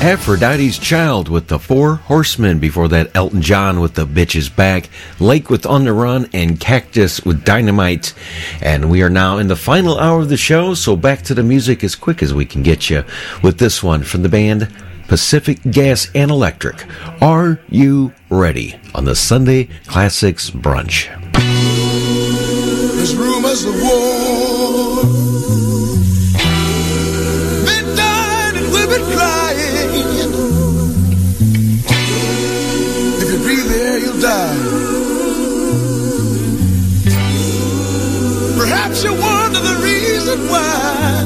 Aphrodite's Child with the Four Horsemen. Before that, Elton John with The Bitch Is Back, Lake with On the Run, and Cactus with Dynamite. And we are now in the final hour of the show, so back to the music as quick as we can get you with this one from the band Pacific Gas and Electric. Are You Ready? On the Sunday Classics Brunch. There's rumors of war. They died and we've been crying. If you breathe the air, you'll die. Perhaps you wonder the reason why.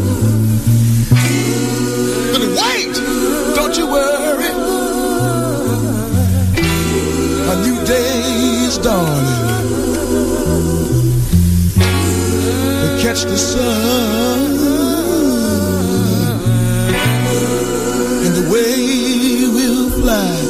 But wait, don't you worry. A new day is dawning. We'll catch the sun and away we'll fly.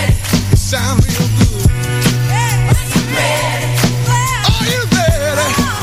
Sound real good. Are you ready?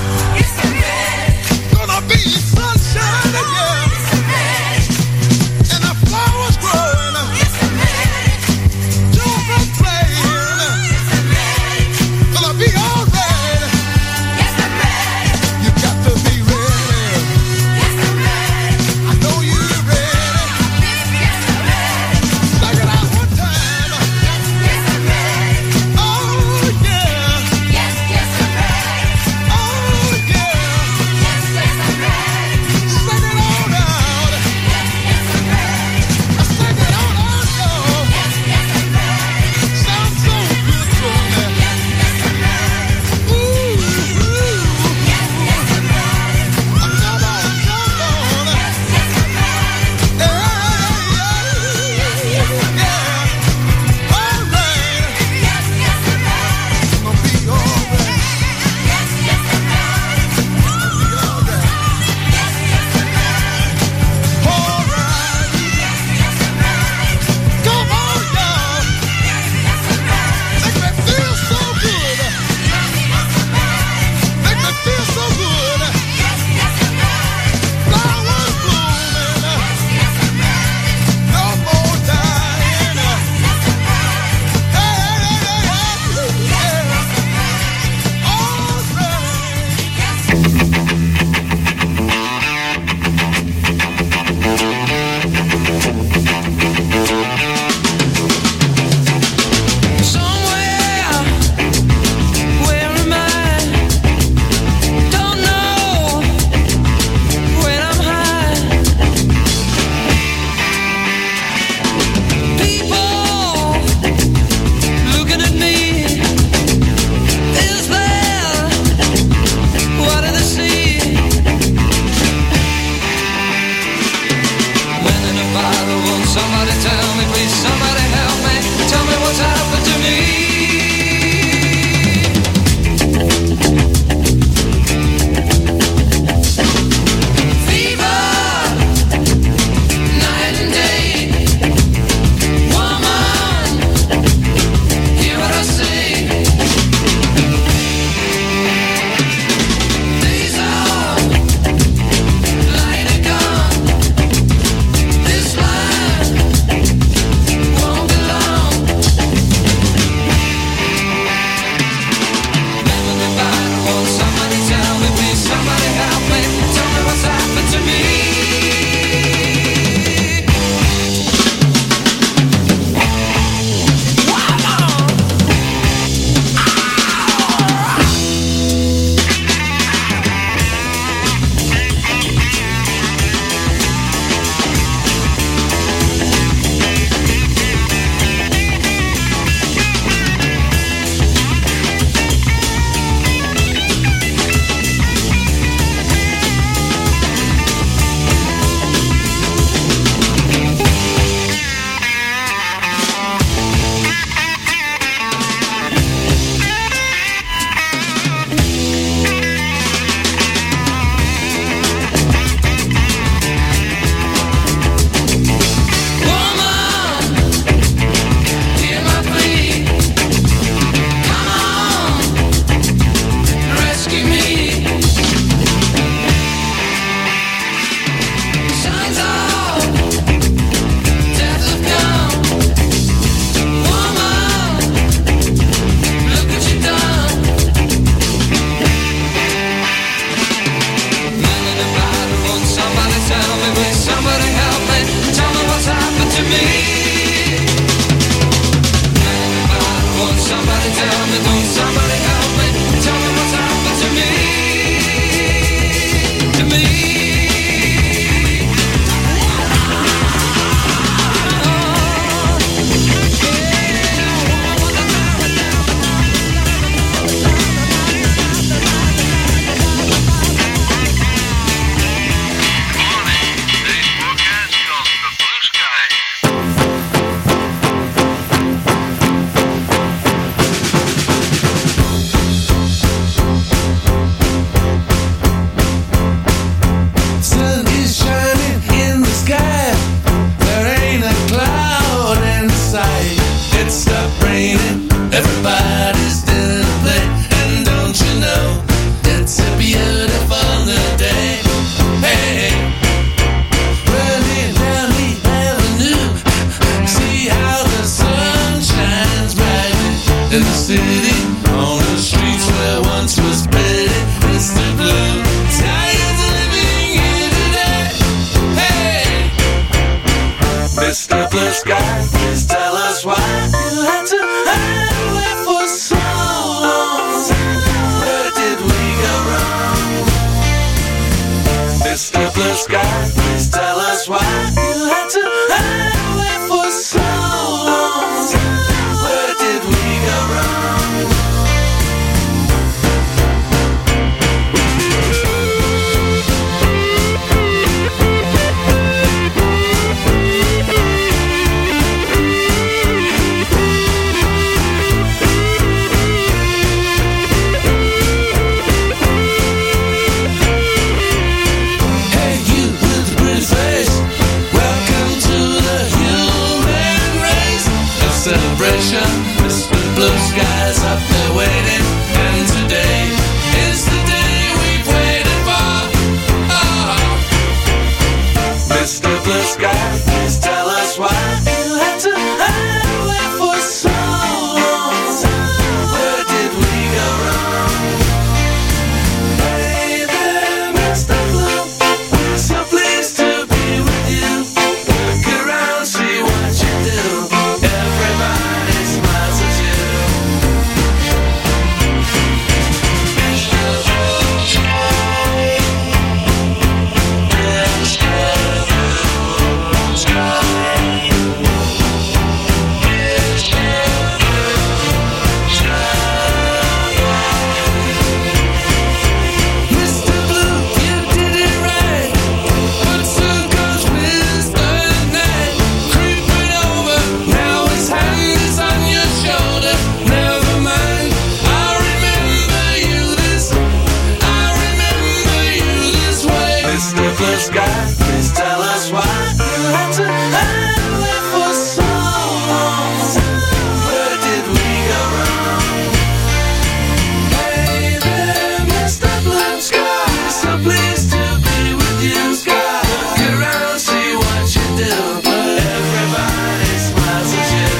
sky, please tell us why you had to hide away for so long. Where did we go wrong? Celebration, Mr. Blue Skies up there waiting, and today is the day we've waited for. Oh. Mr. Blue Sky, please tell us why you had to hide away for so long. Where did we go wrong? Hey there, Mr. Blue, we're so pleased to be with you. Look around, see what you do. Everybody smiles at you. Mr. Blue, you did it right, but soon comes Mr. Night, creeping over. Now his hand is on your shoulder. Never mind, I remember you this way. Mr. Blue Sky, please tell us why you had to hide away for so long. Where did we go wrong? Hey there, Mr. Blue Sky, so pleased to be with you. Look around, see what you do. Everybody smiles at you.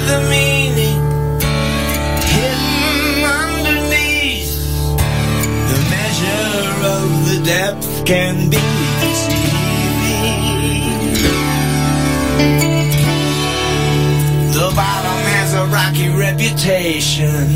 the meaning hidden underneath. The measure of the depth can be deceiving. The bottom has a rocky reputation.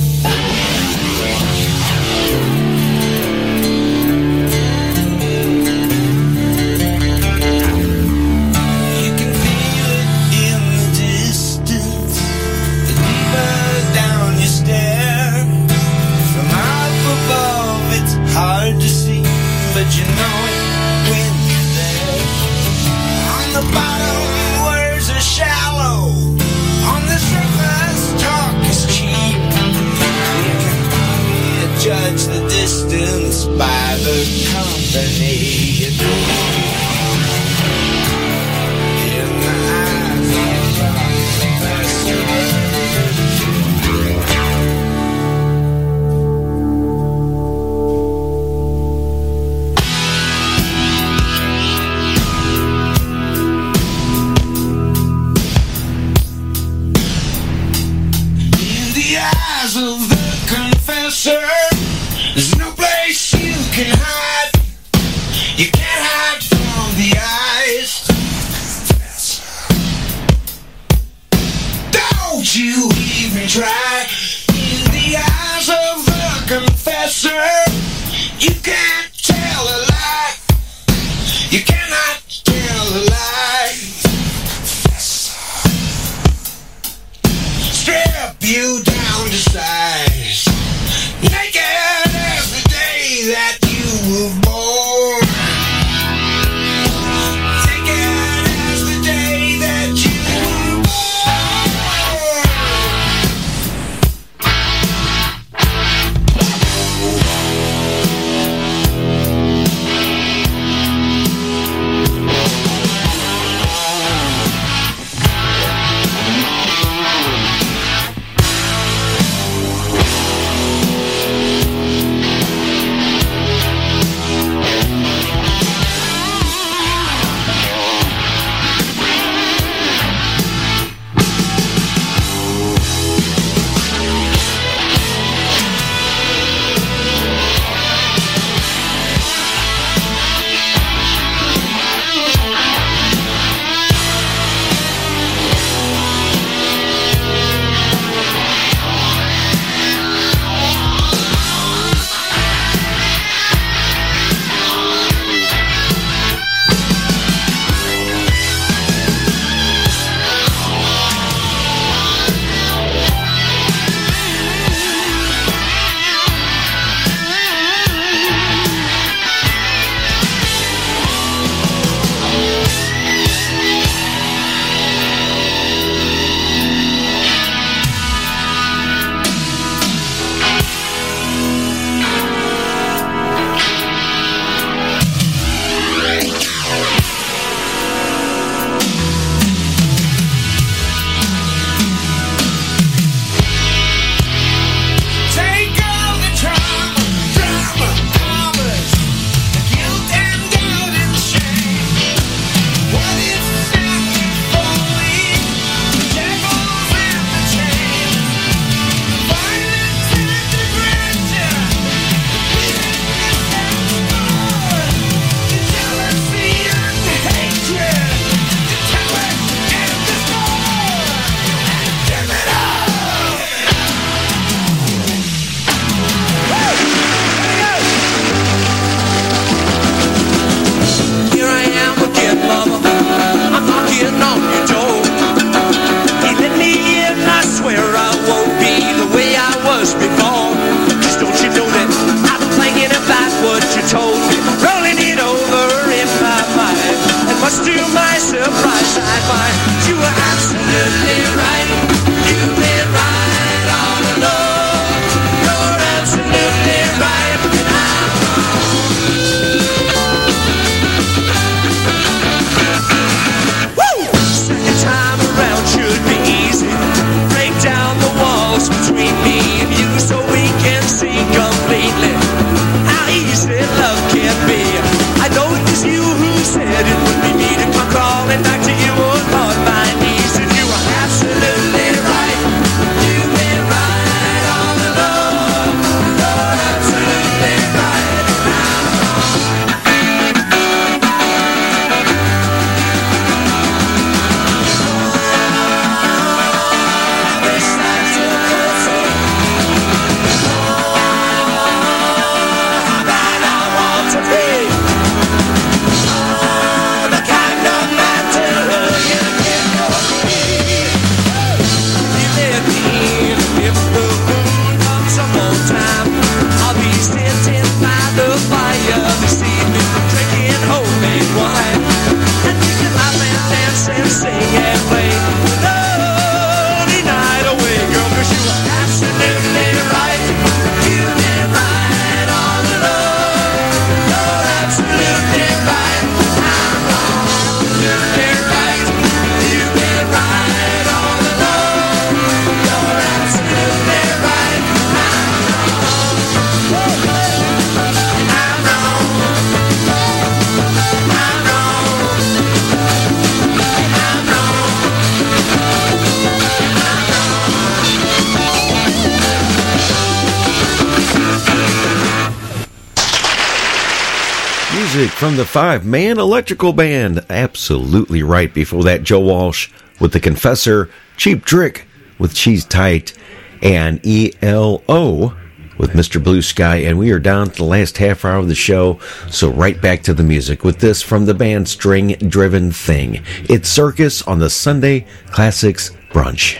Hard to see, but you know it when you're there. On the bottom, words are shallow. On the surface, talk is cheap. You can only judge the distance by the company you keep. In the eyes of the person. Of the confessor, there's no place you can hide. You can't hide from the eyes. Don't you even try. In the eyes of the confessor, you can't tell a lie. You cannot tell a lie. Strip you down to size, naked as the day that you were born. Naked as the day that you were said it would be me to come crawling back to you on my knees. sing and play the lonely night away, girl, 'cause you were absolutely right. You did right all alone. You're absolutely right. I'm wrong. You did right. You did right all alone. You're absolutely right. I'm wrong. I'm wrong. I'm Music from the five-man electrical band. Absolutely right. Before that, Joe Walsh with The Confessor, Cheap Trick with Cheese Tight, and ELO with Mr. Blue Sky. And we are down to the last half hour of the show, so right back to the music with this from the band String Driven Thing. It's Circus on the Sunday Classics Brunch.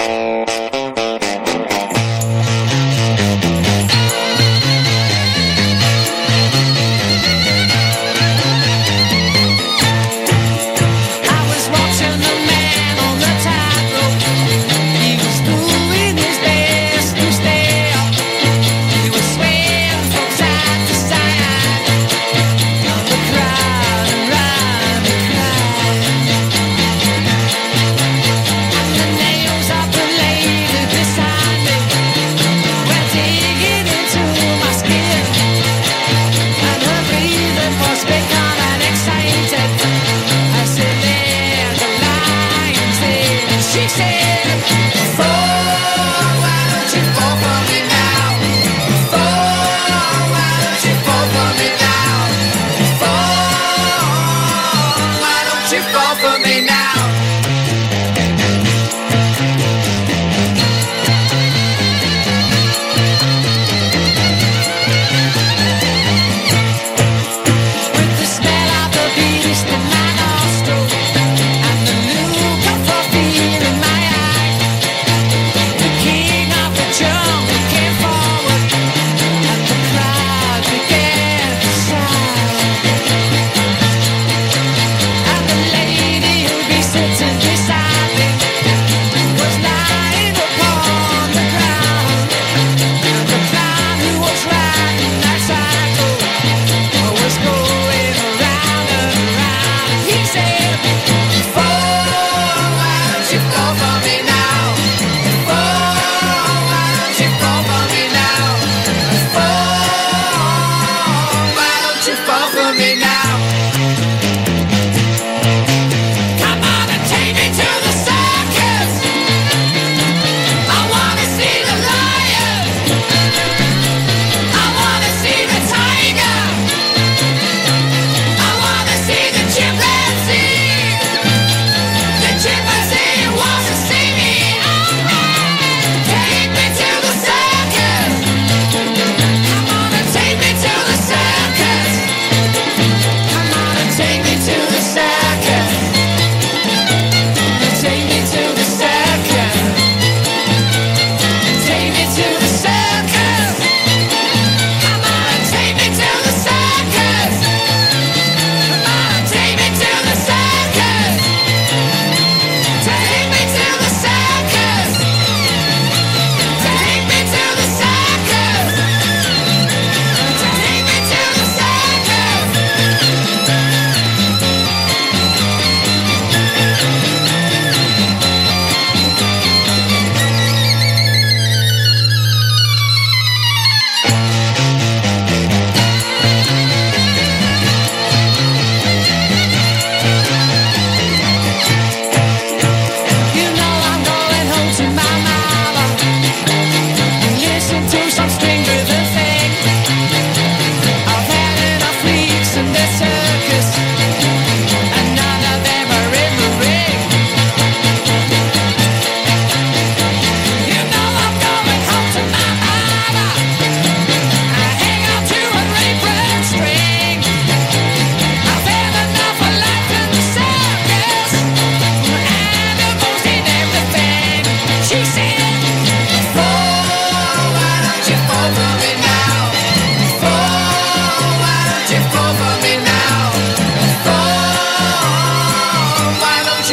I was watching the man on the tightrope. He was doing his best to stay up. He was swaying from side to side. On the crowd around the crowd. And the nails of the lady beside me were digging into my skin. And her breathing was becoming excited. I said, there's a lion's head. And she said, fall, why don't you fall for me now? Fall, why don't you fall for me now? Fall, why don't you fall for me now? With the smell of the beast in my nostril and the look of fear in my eye, the king of the jungle came forward and the crowd began to sigh. And the lady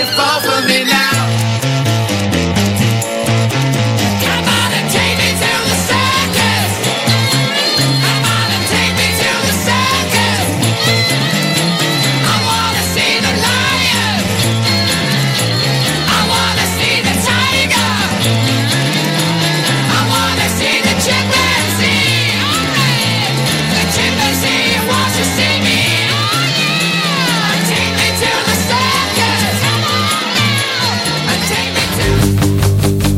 you fall for me now? Come on and take me to the circus. Come on and take me to the circus. I wanna see the lion. I wanna see the tiger. I wanna see the chimpanzee. Alright. The chimpanzee wants to see me. Oh yeah. Take me to the circus. Come on now. Take me to.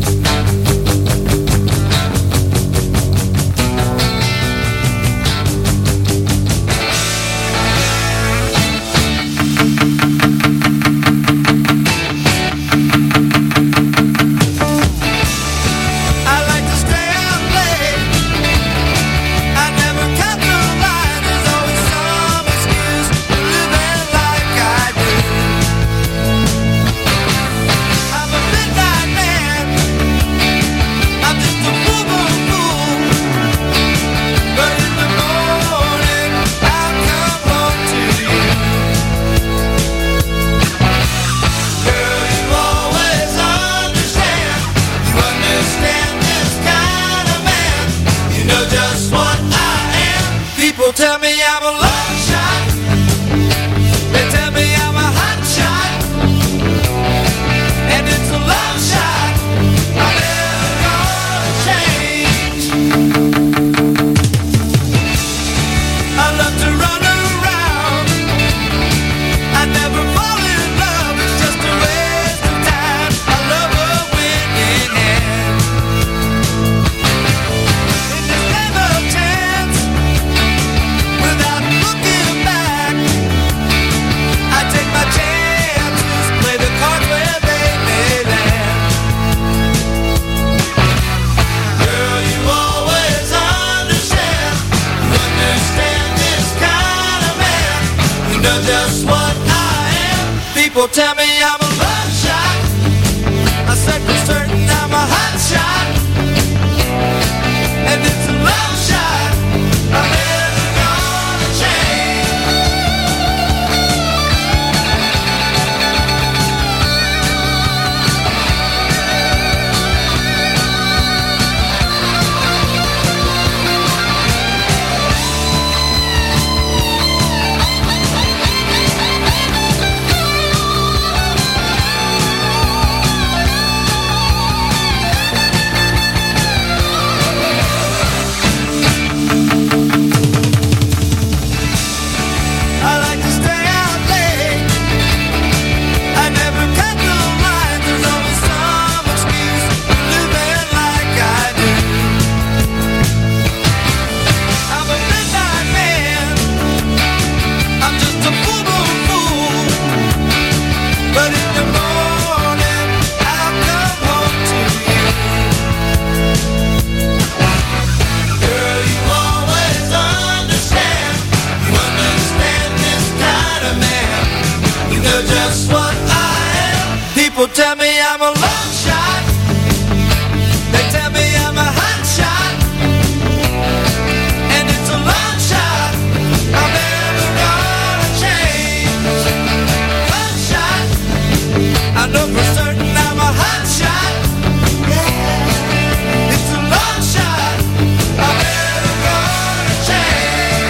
I like to stay up late. I never cut the line. There's always some excuse for living like I do. I'm a midnight man. I'm just a fool. But in the morning, I'll come home to you. Girl, you always understand. You understand this kind of man. You know just what I am. People tell me I'm a long shot. They tell me I'm a hot shot. And it's a long shot. I'm never gonna change. I love to run around. I never fall in love. It's just a waste of time. I love a winning hand. In this game of chance, without looking back, I take my chances, play the cards where they may land. Girl, you always understand. You understand this kind of man. You know just what I am. People tell me I'm a love shot. I said for certain I'm a hot shot. And it's a love shot. I'm never gonna change. I like to stay out late. I never cut the line. There's always some excuse for living like I do. I'm a midnight man. I'm just a fool. But in the morning, I'll come home to you. Girl, you always understand. You understand this kind of man. You know just what I am. People tell me I'm a long shot. They tell me I'm a hot shot. And it's a long shot. I'm never gonna change. Long shot. I know for certain I'm a hot shot. Yeah. It's a long shot. I'm never gonna change.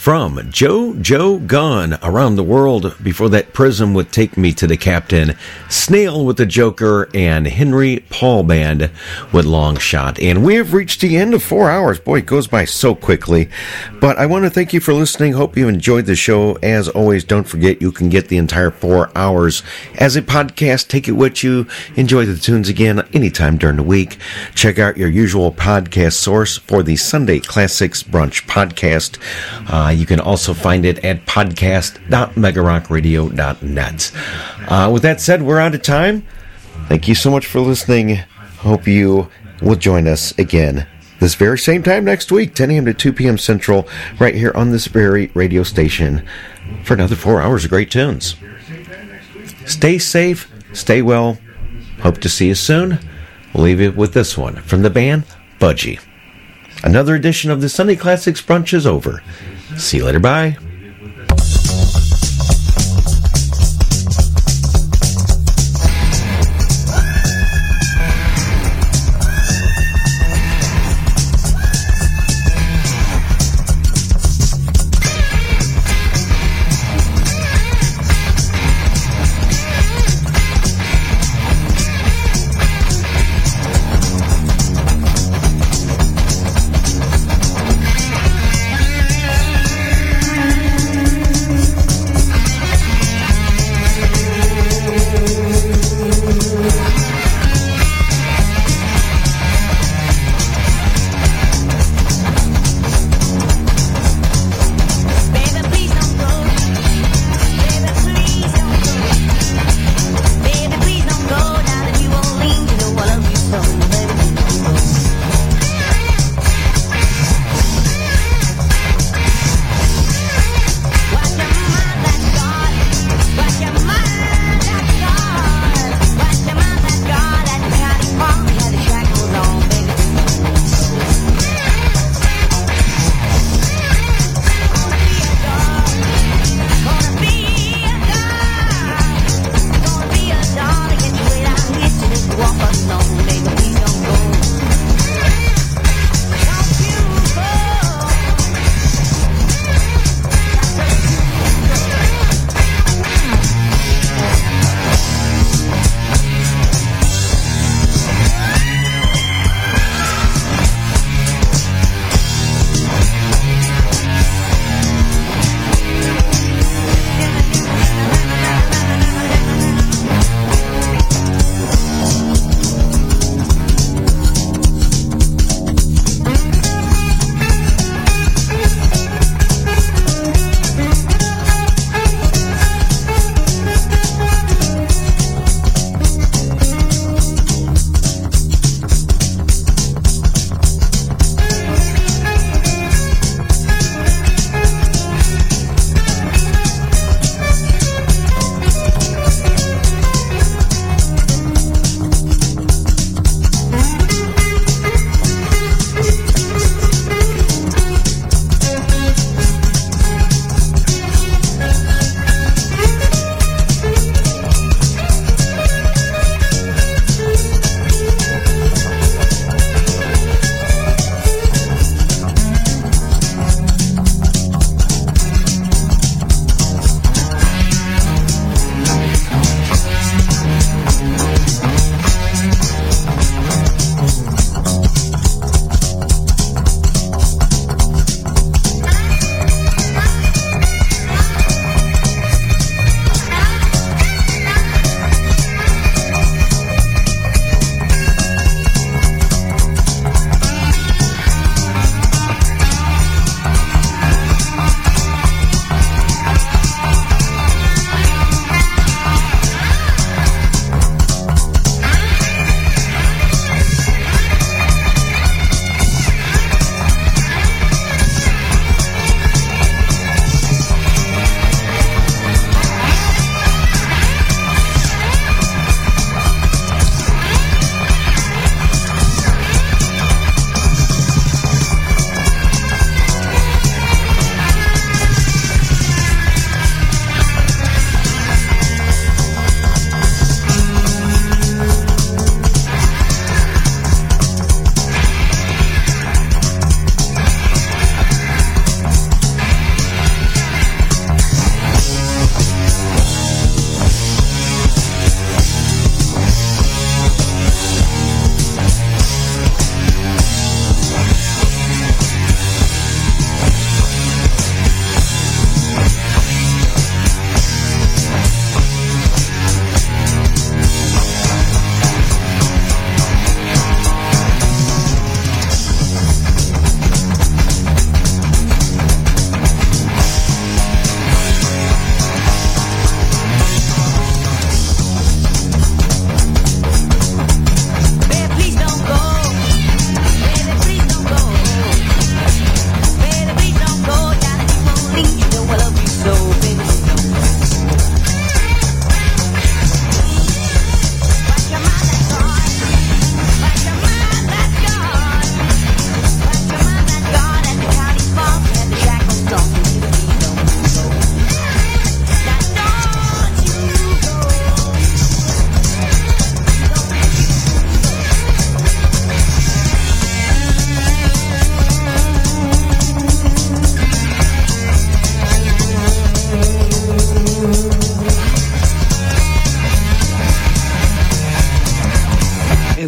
from Joe Gunn, Around the World. Before that, Prism with Take Me to the Captain, Snail with the Joker, and Henry Paul Band with Long Shot. And we have reached the end of 4 hours. Boy, it goes by so quickly. But I want to thank you for listening. Hope you enjoyed the show. As always, don't forget you can get the entire 4 hours as a podcast. Take it with you. Enjoy the tunes again anytime during the week. Check out your usual podcast source for the Sunday Classics Brunch podcast. You can also find it at podcast.megarockradio.net. With that said, we're out of time. Thank you so much for listening. Hope you will join us again this very same time next week, 10 a.m. to 2 p.m. Central, right here on this very radio station for another 4 hours of great tunes. Stay safe, stay well. Hope to see you soon. We'll leave you with this one from the band Budgie. Another edition of the Sunday Classics Brunch is over. See you later. Bye.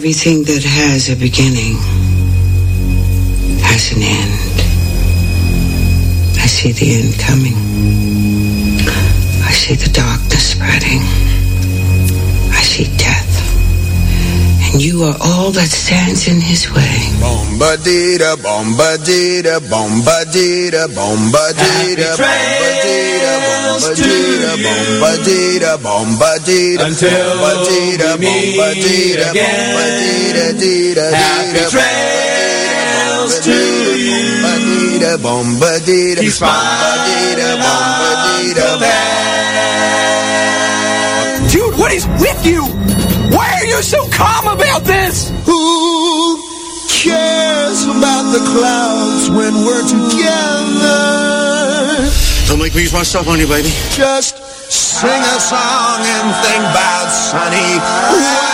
Everything that has a beginning has an end. I see the end coming. I see the darkness spreading. I see death. And you are all that stands in his way. Bombadita, bombadita, bombadita, bombadita, bombadita, bombadita, bombadita, bombadita, Until bombadita, we meet bombadita, again. Happy trails to you. bombadita, bombadita, Keep smiling until then. Dude, what is with you? Why are you so calm about this? Who cares about the clouds when we're together? Don't make me use my stuff on you, baby. Just sing a song and think about sunny weather.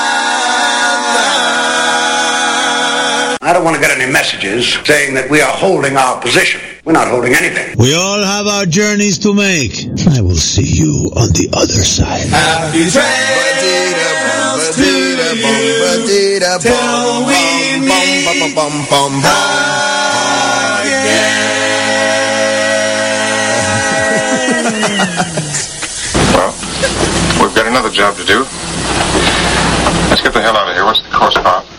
I don't want to get any messages saying that we are holding our position. We're not holding anything. We all have our journeys to make. I will see you on the other side. Happy trails to you till we meet Well, we've got another job to do. Let's get the hell out of here. What's the course, Pop?